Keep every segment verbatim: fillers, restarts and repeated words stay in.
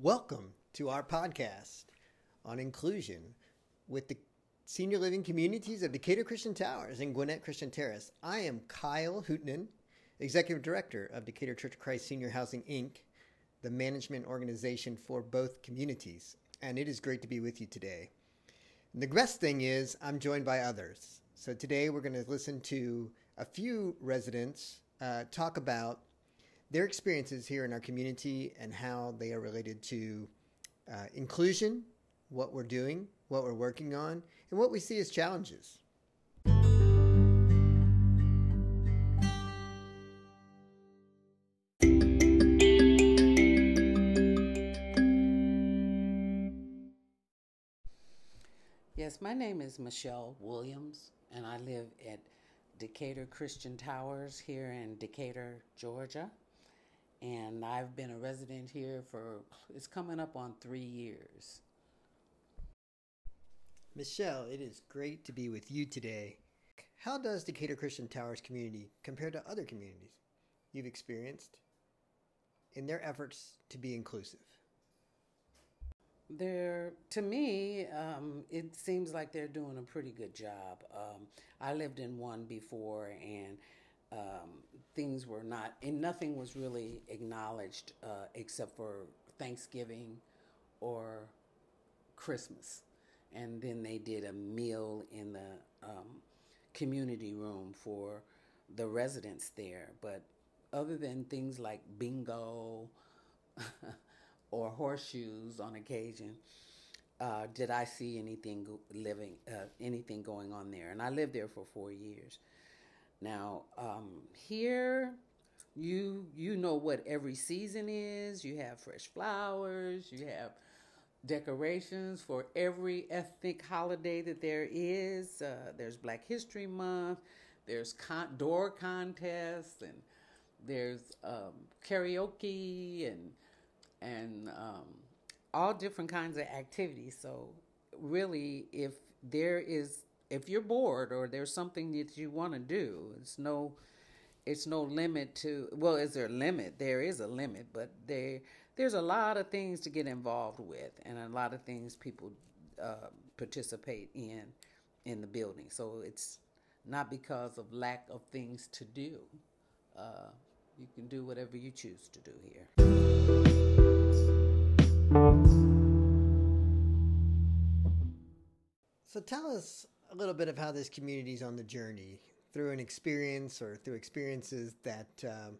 Welcome to our podcast on inclusion with the senior living communities of Decatur Christian Towers and Gwinnett Christian Terrace. I am Kyle Hootnan, Executive Director of Decatur Church of Christ Senior Housing, Incorporated, the management organization for both communities. And it is great to be with you today. And the best thing is I'm joined by others. So today we're going to listen to a few residents uh, talk about their experiences here in our community and how they are related to uh, inclusion, what we're doing, what we're working on, and what we see as challenges. Yes, my name is Michelle Williams, and I live at Decatur Christian Towers here in Decatur, Georgia. And I've been a resident here for, it's coming up on three years. Michelle, it is great to be with you today. How does Decatur Christian Towers community compare to other communities you've experienced in their efforts to be inclusive? They're, to me, um, it seems like they're doing a pretty good job. Um, I lived in one before, and um, things were not, and nothing was really acknowledged uh, except for Thanksgiving or Christmas. And then they did a meal in the um, community room for the residents there. But other than things like bingo, or horseshoes on occasion, uh, did I see anything go- living, uh, anything going on there? And I lived there for four years. Now, um, here, you you know what every season is. You have fresh flowers. You have decorations for every ethnic holiday that there is. Uh, there's Black History Month. There's con- door contests, and there's um, karaoke, and and um, all different kinds of activities. So really, if there is, if you're bored or there's something that you want to do, it's no, it's no limit to, well, is there a limit? There is a limit, but there, there's a lot of things to get involved with and a lot of things people uh, participate in, in the building. So it's not because of lack of things to do. Uh, you can do whatever you choose to do here. So tell us a little bit of how this community is on the journey through an experience or through experiences that um,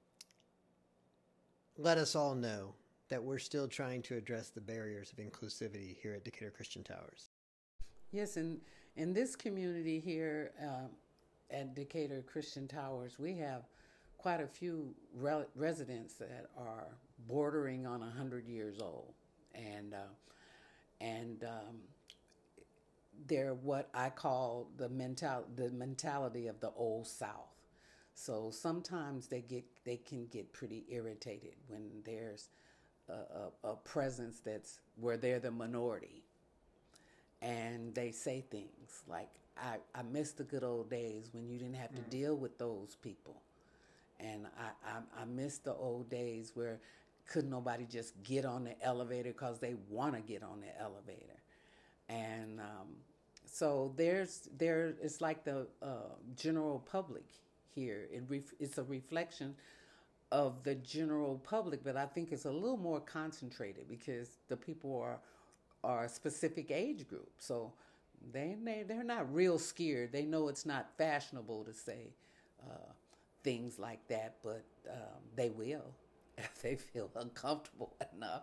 let us all know that we're still trying to address the barriers of inclusivity here at Decatur Christian Towers. Yes, and in this community here uh, at Decatur Christian Towers, we have quite a few re- residents that are bordering on one hundred years old. And, uh, and um, they're what I call the mental the mentality of the old South. So sometimes they get they can get pretty irritated when there's a, a, a presence that's where they're the minority, and they say things like, I, I miss the good old days when you didn't have to mm. deal with those people. And I, I, I miss the old days where couldn't nobody just get on the elevator because they want to get on the elevator. And um, so there's there it's like the uh, general public here. It ref, it's a reflection of the general public, but I think it's a little more concentrated because the people are are a specific age group. So they, they they're not real scared. They know it's not fashionable to say uh, things like that, but um, they will if they feel uncomfortable enough.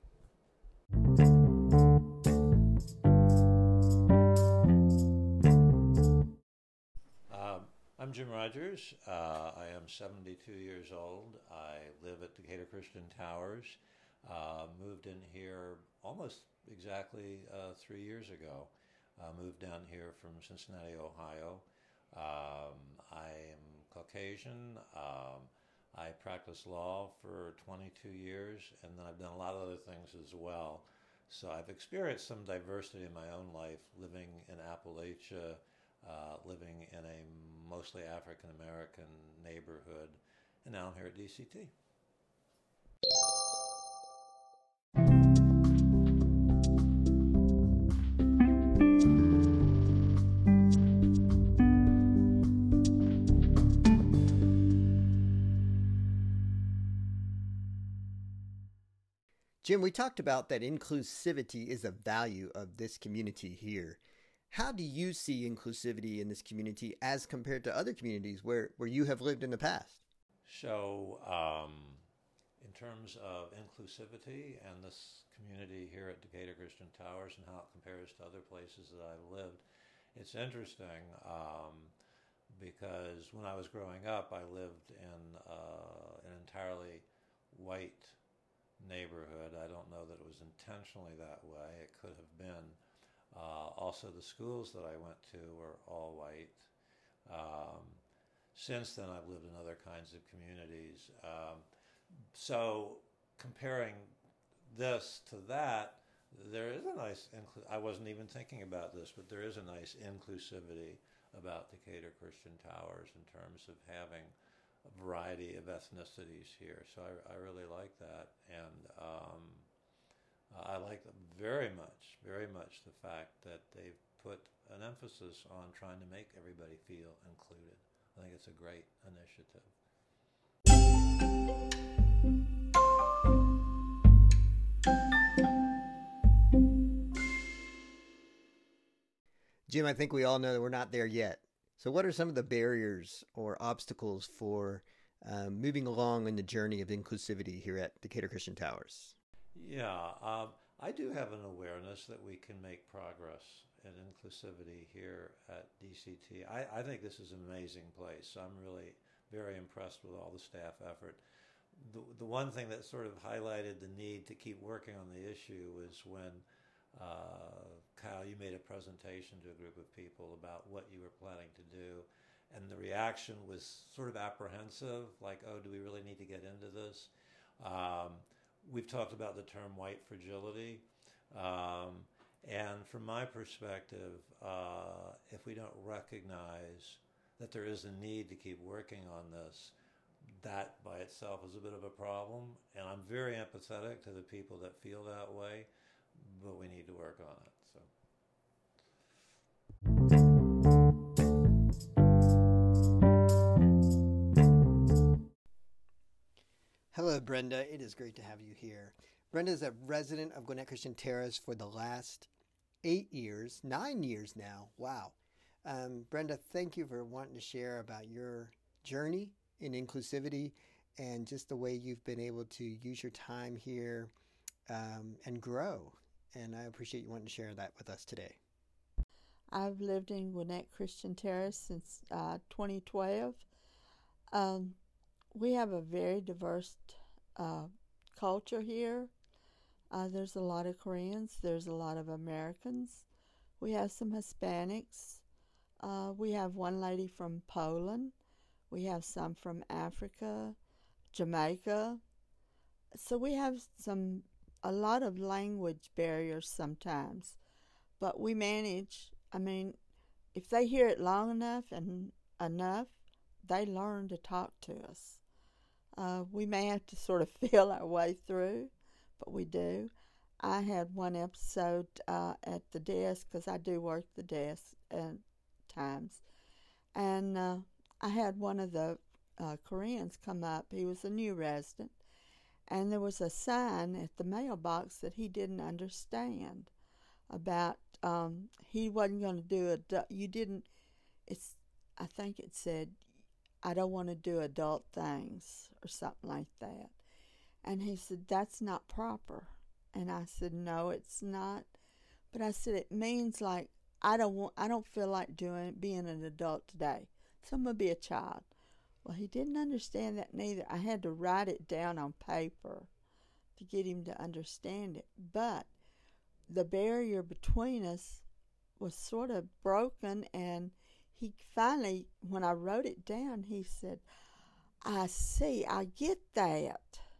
I'm Jim Rogers. Uh, I am seventy-two years old. I live at Decatur Christian Towers. Uh, moved in here almost exactly uh, three years ago. Uh, moved down here from Cincinnati, Ohio. Um, I am Caucasian. Um, I practiced law for twenty-two years, and then I've done a lot of other things as well. So I've experienced some diversity in my own life, living in Appalachia, uh, living in a mostly African-American neighborhood, and now I'm here at D C T. Jim, we talked about that inclusivity is a value of this community here. How do you see inclusivity in this community as compared to other communities where, where you have lived in the past? So, um, in terms of inclusivity and this community here at Decatur Christian Towers and how it compares to other places that I've lived, it's interesting um, because when I was growing up, I lived in uh, an entirely white neighborhood. I don't know that it was intentionally that way. It could have been. Uh, also, the schools that I went to were all white. Um, since then, I've lived in other kinds of communities. Um, so comparing this to that, there is a nice, inclu- I wasn't even thinking about this, but there is a nice inclusivity about Decatur Christian Towers in terms of having a variety of ethnicities here. So I, I really like that. And um, I like very much, very much the fact that they've put an emphasis on trying to make everybody feel included. I think it's a great initiative. Jim, I think we all know that we're not there yet. So what are some of the barriers or obstacles for um, moving along in the journey of inclusivity here at Decatur Christian Towers? Yeah, um, I do have an awareness that we can make progress in inclusivity here at D C T. I, I think this is an amazing place. I'm really very impressed with all the staff effort. The, the one thing that sort of highlighted the need to keep working on the issue was when, uh, Kyle, you made a presentation to a group of people about what you were planning to do, and the reaction was sort of apprehensive, like, oh, do we really need to get into this? Um, we've talked about the term white fragility. Um, and from my perspective, uh, if we don't recognize that there is a need to keep working on this, that by itself is a bit of a problem. And I'm very empathetic to the people that feel that way, but we need to work on it. So. Hello, Brenda. It is great to have you here. Brenda is a resident of Gwinnett Christian Terrace for the last eight years, nine years now. Wow. Um, Brenda, thank you for wanting to share about your journey in inclusivity and just the way you've been able to use your time here um, and grow. And I appreciate you wanting to share that with us today. I've lived in Gwinnett Christian Terrace since uh, twenty twelve. Um, we have a very diverse uh, culture here. Uh, there's a lot of Koreans. There's a lot of Americans. We have some Hispanics. Uh, we have one lady from Poland. We have some from Africa, Jamaica. So we have some a lot of language barriers sometimes, but we manage. I mean, if they hear it long enough and enough, they learn to talk to us. Uh, we may have to sort of feel our way through, but we do. I had one episode uh, at the desk, because I do work the desk at times, and uh, I had one of the uh, Koreans come up. He was a new resident, and there was a sign at the mailbox that he didn't understand about um, he wasn't going to do a, you didn't, it's, I think it said, I don't want to do adult things or something like that. And he said, that's not proper. And I said, no, it's not. But I said, it means like, I don't want, I don't feel like doing, being an adult today. So I'm going to be a child. Well, he didn't understand that neither. I had to write it down on paper to get him to understand it. But the barrier between us was sort of broken, and he finally, when I wrote it down, he said, I see, I get that.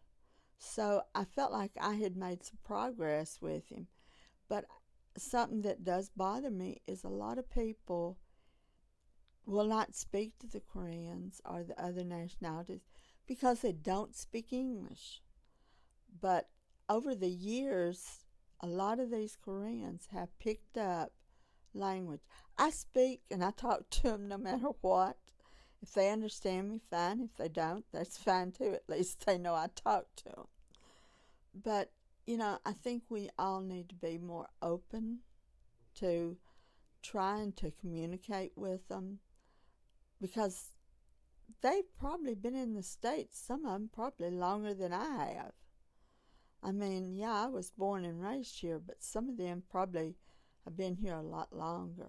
So I felt like I had made some progress with him. But something that does bother me is a lot of people will not speak to the Koreans or the other nationalities because they don't speak English. But over the years, a lot of these Koreans have picked up language. I speak and I talk to them no matter what. If they understand me, fine. If they don't, that's fine too. At least they know I talk to them. But you know, I think we all need to be more open to trying to communicate with them, because they've probably been in the States, some of them probably longer than I have. I mean, yeah, I was born and raised here, but some of them probably have been here a lot longer.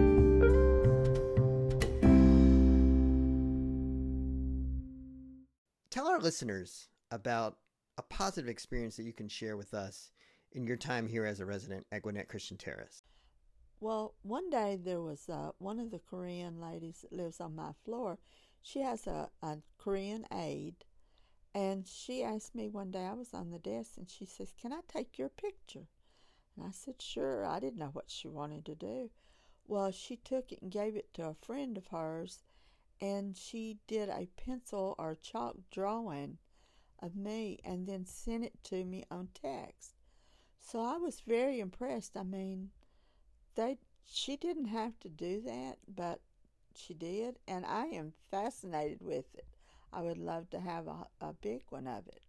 Tell our listeners about a positive experience that you can share with us in your time here as a resident at Gwinnett Christian Terrace. Well, one day there was uh, one of the Korean ladies that lives on my floor. She has a, a Korean aide, and she asked me one day, I was on the desk, and she says, "Can I take your picture?" And I said, "Sure." I didn't know what she wanted to do. Well, she took it and gave it to a friend of hers, and she did a pencil or chalk drawing of me and then sent it to me on text. So I was very impressed. I mean, they she didn't have to do that, but she did, and I am fascinated with it. I would love to have a, a big one of it.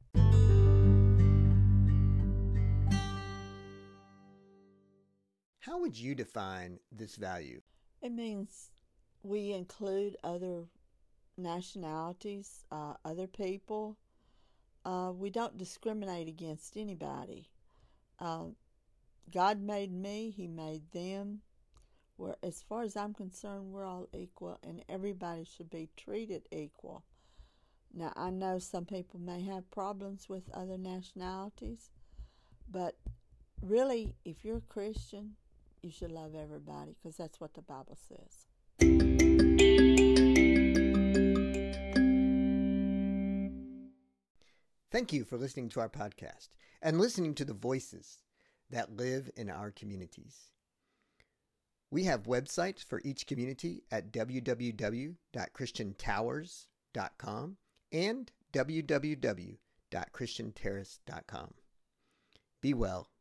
How would you define this value? It means we include other nationalities, uh, other people. Uh, we don't discriminate against anybody. Uh, God made me, He made them. We're, as far as I'm concerned, we're all equal, and everybody should be treated equal. Now, I know some people may have problems with other nationalities, but really, if you're a Christian, you should love everybody, because that's what the Bible says. Thank you for listening to our podcast and listening to the voices that live in our communities. We have websites for each community at w w w dot christian towers dot com and w w w dot christian terrace dot com. Be well.